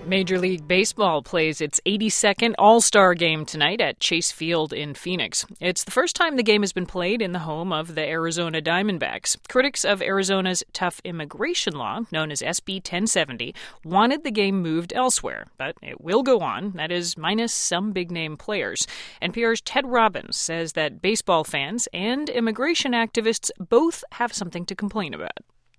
Major League Baseball plays its 82nd All-Star Game tonight at Chase Field in Phoenix. It's the first time the game has been played in the home of the Arizona Diamondbacks. Critics of Arizona's tough immigration law, known as SB 1070, wanted the game moved elsewhere, but it will go on, that is, minus some big-name players. NPR's Ted Robbins says that baseball fans and immigration activists both have something to complain about.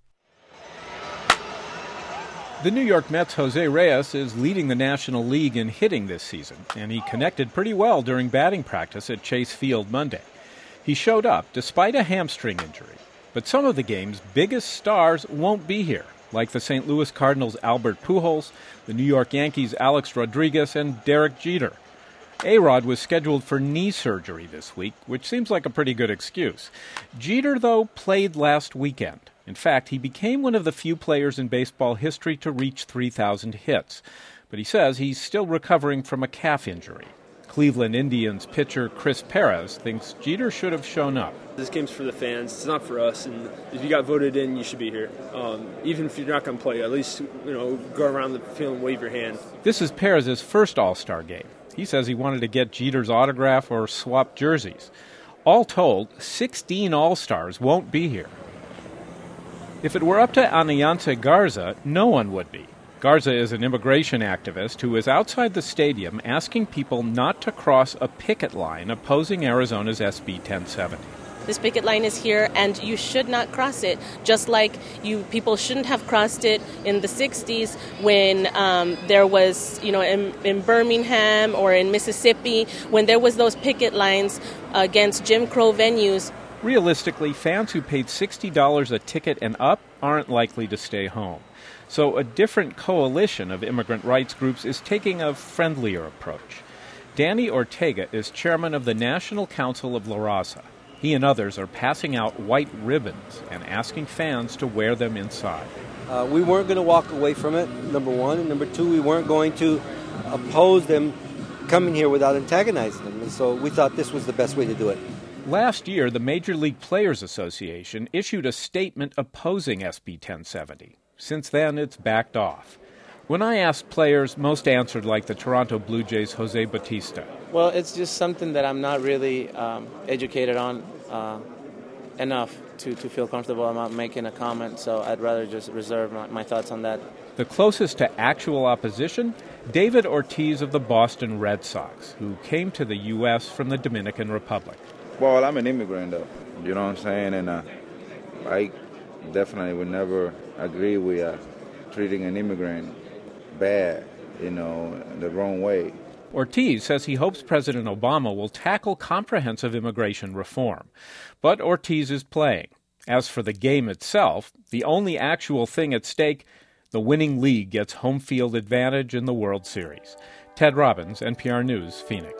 The New York Mets' Jose Reyes is leading the National League in hitting this season, and he connected pretty well during batting practice at Chase Field Monday. He showed up despite a hamstring injury, but some of the game's biggest stars won't be here, like the St. Louis Cardinals' Albert Pujols, the New York Yankees' Alex Rodriguez, and Derek Jeter. A-Rod was scheduled for knee surgery this week, which seems like a pretty good excuse. Jeter, though, played last weekend. In fact, he became one of the few players in baseball history to reach 3,000 hits. But he says he's still recovering from a calf injury. Cleveland Indians pitcher Chris Perez thinks Jeter should have shown up. This game's for the fans. It's not for us. And if you got voted in, you should be here. Even if you're not going to play, at least go around the field and wave your hand. This is Perez's first All-Star game. He says he wanted to get Jeter's autograph or swap jerseys. All told, 16 All-Stars won't be here. If it were up to Aniance Garza, no one would be. Garza is an immigration activist who is outside the stadium asking people not to cross a picket line opposing Arizona's SB 1070. This picket line is here, and you should not cross it, just like people shouldn't have crossed it in the 60s when there was, in Birmingham or in Mississippi, when there was those picket lines against Jim Crow venues. Realistically, fans who paid $60 a ticket and up aren't likely to stay home. So a different coalition of immigrant rights groups is taking a friendlier approach. Danny Ortega is chairman of the National Council of La Raza. He and others are passing out white ribbons and asking fans to wear them inside. We weren't going to walk away from it, number one. And number two, we weren't going to oppose them coming here without antagonizing them. And so we thought this was the best way to do it. Last year, the Major League Players Association issued a statement opposing SB 1070. Since then, it's backed off. When I asked players, most answered like the Toronto Blue Jays' Jose Bautista. Well, it's just something that I'm not really educated on enough to feel comfortable about making a comment, so I'd rather just reserve my thoughts on that. The closest to actual opposition, David Ortiz of the Boston Red Sox, who came to the U.S. from the Dominican Republic. Well, I'm an immigrant, though. You know what I'm saying? And I definitely would never agree with treating an immigrant bad, the wrong way. Ortiz says he hopes President Obama will tackle comprehensive immigration reform. But Ortiz is playing. As for the game itself, the only actual thing at stake, the winning league gets home field advantage in the World Series. Ted Robbins, NPR News, Phoenix.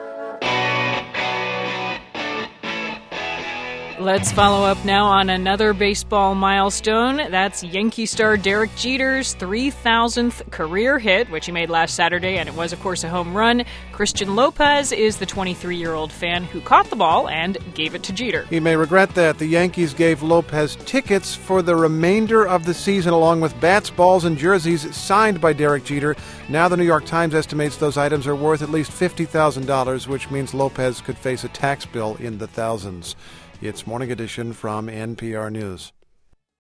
Let's follow up now on another baseball milestone. That's Yankee star Derek Jeter's 3,000th career hit, which he made last Saturday, and it was, of course, a home run. Christian Lopez is the 23-year-old fan who caught the ball and gave it to Jeter. He may regret that. The Yankees gave Lopez tickets for the remainder of the season, along with bats, balls, and jerseys signed by Derek Jeter. Now the New York Times estimates those items are worth at least $50,000, which means Lopez could face a tax bill in the thousands. It's Morning Edition from NPR News.